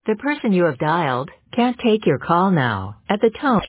The person you have dialed can't take your call now. At the tone.